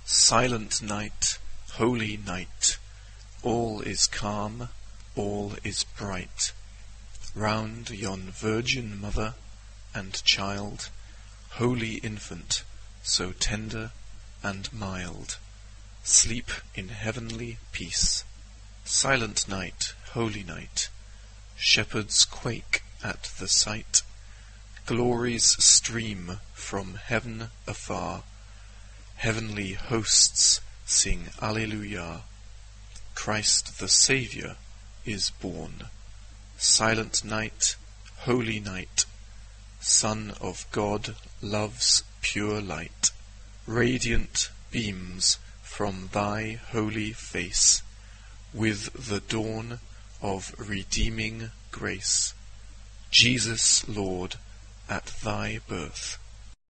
Silent night, holy night, all is calm, all is bright. Round yon Virgin Mother and Child, holy infant, so tender and mild, sleep in heavenly peace. Silent night, holy night, shepherds quake at the sight. Glories stream from heaven afar, heavenly hosts sing Alleluia. Christ the Saviour is born. Silent night, holy night, Son of God, love's pure light. Radiant beams from thy holy face, with the dawn of redeeming grace. Jesus, Lord, at thy birth